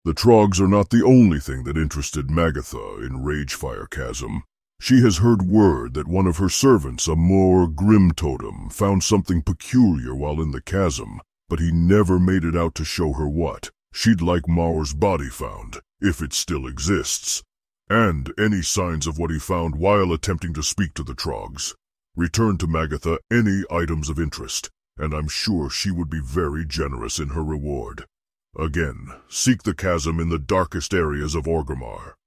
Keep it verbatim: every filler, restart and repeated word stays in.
The Trogs are not the only thing that interested Magatha in Ragefire Chasm. She has heard word that one of her servants, a Moor Grimtotem, found something peculiar while in the chasm, but he never made it out to show her what. She'd like Maur's body found, if it still exists, and any signs of what he found while attempting to speak to the Trogs. Return to Magatha any items of interest, and I'm sure she would be very generous in her reward. Again, seek the chasm in the darkest areas of Orgrimmar.